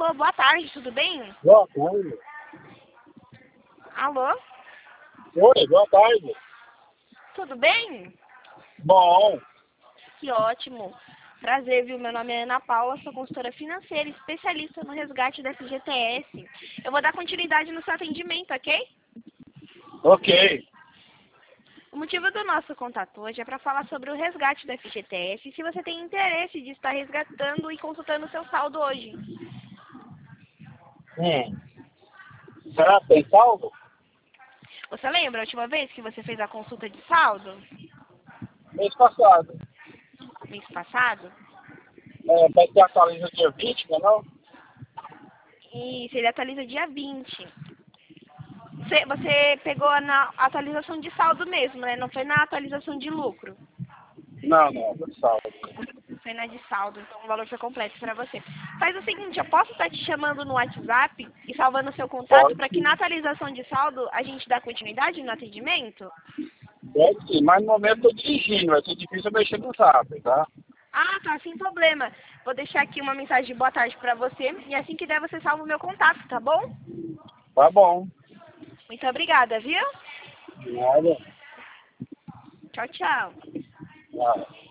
Alô, boa tarde, tudo bem? Boa tarde. Alô, Oi, boa tarde. tudo bem? Bom, Que ótimo. Prazer, viu? Meu nome é Ana Paula, sou consultora financeira, especialista no resgate da FGTS. Eu vou dar continuidade no seu atendimento, ok? ok. O motivo do nosso contato hoje é para falar sobre o resgate da FGTS e se você tem interesse de estar resgatando e consultando o seu saldo hoje. Será que tem salvo? Você lembra a última vez que você fez a consulta de saldo? Mês passado. Mês passado? Vai ter atualiza dia 20, não? E ele atualiza dia 20. Você pegou na atualização de saldo mesmo, né? Não foi na atualização de lucro. Não, não salvo. Foi na de saldo, então o valor foi completo para você. Faz o seguinte, eu posso estar te chamando no WhatsApp e salvando o seu contato Pode para que na sim. atualização de saldo a gente dê continuidade no atendimento? Pode sim, mas no momento eu tô dirigindo, vai ser difícil eu mexer no zap, tá? Ah, tá, sem problema. Vou deixar aqui uma mensagem de boa tarde para você e assim que der você salva o meu contato, tá bom? Tá bom. Muito obrigada, viu? Nada. Tchau, tchau. Nada.